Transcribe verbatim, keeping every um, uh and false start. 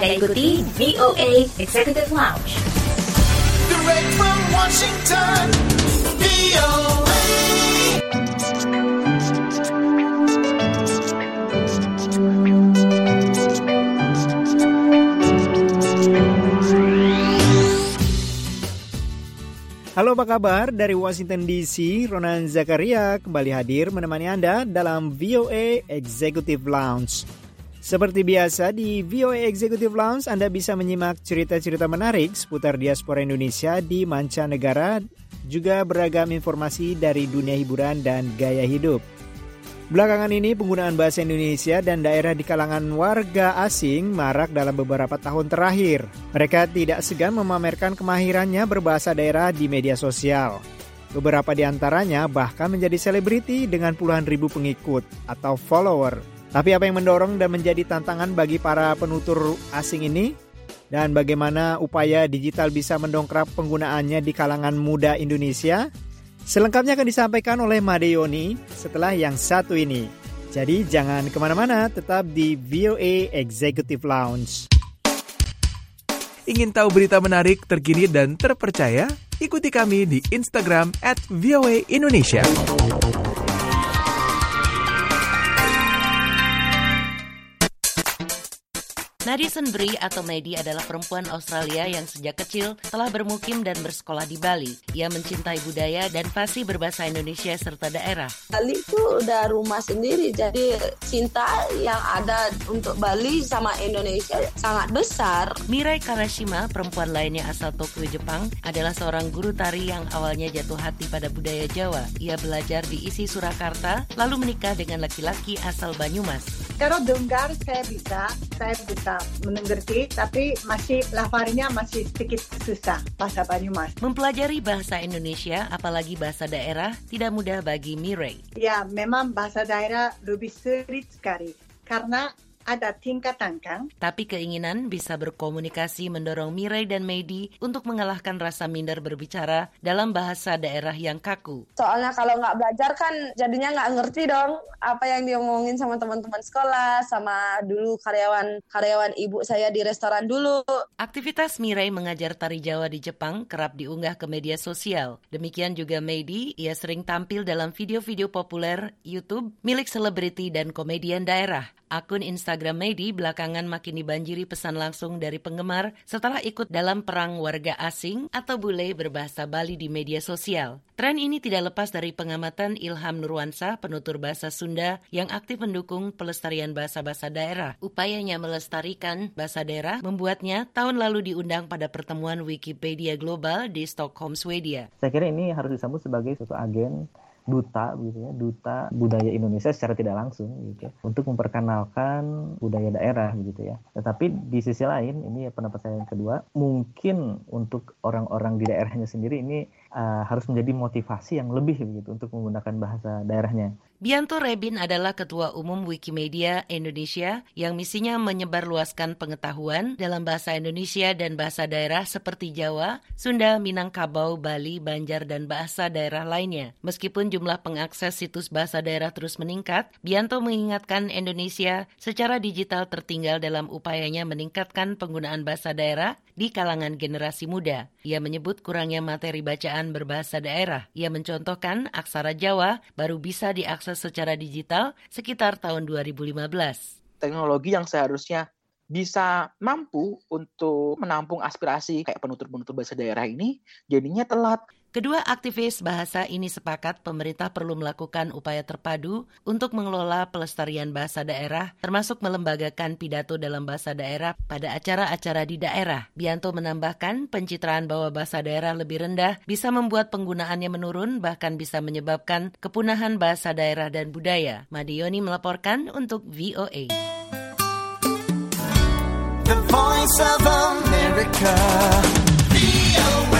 Anda ikuti V O A Executive Lounge. Direct from Washington, V O A. Halo, apa kabar? Dari Washington D C, Ronan Zakaria kembali hadir menemani Anda dalam V O A Executive Lounge. Seperti biasa di V O A Executive Lounge, Anda bisa menyimak cerita-cerita menarik seputar diaspora Indonesia di mancanegara, juga beragam informasi dari dunia hiburan dan gaya hidup. Belakangan ini penggunaan bahasa Indonesia dan daerah di kalangan warga asing marak dalam beberapa tahun terakhir. Mereka tidak segan memamerkan kemahirannya berbahasa daerah di media sosial. Beberapa di antaranya bahkan menjadi selebriti dengan puluhan ribu pengikut atau follower. Tapi apa yang mendorong dan menjadi tantangan bagi para penutur asing ini? Dan bagaimana upaya digital bisa mendongkrak penggunaannya di kalangan muda Indonesia? Selengkapnya akan disampaikan oleh Made Yoni setelah yang satu ini. Jadi jangan kemana-mana, tetap di V O A Executive Lounge. Ingin tahu berita menarik, terkini, dan terpercaya? Ikuti kami di Instagram at V O A Indonesia. Madison Brie atau Maddie adalah perempuan Australia yang sejak kecil telah bermukim dan bersekolah di Bali. Ia mencintai budaya dan fasih berbahasa Indonesia serta daerah. Bali itu udah rumah sendiri, jadi cinta yang ada untuk Bali sama Indonesia sangat besar. Mirai Karashima, perempuan lainnya asal Tokyo, Jepang, adalah seorang guru tari yang awalnya jatuh hati pada budaya Jawa. Ia belajar di I S I Surakarta, lalu menikah dengan laki-laki asal Banyumas. Kalau dengar saya bisa, saya bisa mengerti, tapi masih lafalnya masih sedikit susah bahasa Banyumas. Mempelajari bahasa Indonesia, apalagi bahasa daerah, tidak mudah bagi Mirai. Ya, memang bahasa daerah lebih sulit sekali karena ada tingkatan kan. Tapi keinginan bisa berkomunikasi mendorong Mirai dan Maddie untuk mengalahkan rasa minder berbicara dalam bahasa daerah yang kaku. Soalnya kalau nggak belajar kan jadinya nggak ngerti dong apa yang diomongin sama teman-teman sekolah, sama dulu karyawan-karyawan ibu saya di restoran dulu. Aktivitas Mirai mengajar tari Jawa di Jepang kerap diunggah ke media sosial. Demikian juga Maddie, ia sering tampil dalam video-video populer YouTube milik selebriti dan komedian daerah. Akun Instagram Maddie belakangan makin dibanjiri pesan langsung dari penggemar setelah ikut dalam perang warga asing atau bule berbahasa Bali di media sosial. Tren ini tidak lepas dari pengamatan Ilham Nurwansah, penutur bahasa Sunda yang aktif mendukung pelestarian bahasa-bahasa daerah. Upayanya melestarikan bahasa daerah membuatnya tahun lalu diundang pada pertemuan Wikipedia Global di Stockholm, Swedia. Saya kira ini harus disambut sebagai suatu agen duta, gitu ya, duta budaya Indonesia secara tidak langsung, gitu ya, untuk memperkenalkan budaya daerah, gitu ya. Tetapi di sisi lain, ini pendapat saya yang kedua, mungkin untuk orang-orang di daerahnya sendiri ini uh, harus menjadi motivasi yang lebih, gitu, untuk menggunakan bahasa daerahnya. Bianto Rebin adalah Ketua Umum Wikimedia Indonesia yang misinya menyebarluaskan pengetahuan dalam bahasa Indonesia dan bahasa daerah seperti Jawa, Sunda, Minangkabau, Bali, Banjar, dan bahasa daerah lainnya. Meskipun jumlah pengakses situs bahasa daerah terus meningkat, Bianto mengingatkan Indonesia secara digital tertinggal dalam upayanya meningkatkan penggunaan bahasa daerah di kalangan generasi muda. Ia menyebut kurangnya materi bacaan berbahasa daerah. Ia mencontohkan aksara Jawa baru bisa diakses secara digital sekitar tahun dua ribu lima belas. Teknologi yang seharusnya bisa mampu untuk menampung aspirasi kayak penutur-penutur bahasa daerah ini jadinya telat. Kedua aktivis bahasa ini sepakat pemerintah perlu melakukan upaya terpadu untuk mengelola pelestarian bahasa daerah, termasuk melembagakan pidato dalam bahasa daerah pada acara-acara di daerah. Bianto menambahkan pencitraan bahwa bahasa daerah lebih rendah bisa membuat penggunaannya menurun, bahkan bisa menyebabkan kepunahan bahasa daerah dan budaya. Made Yoni melaporkan untuk V O A. The Voice of America, V O A.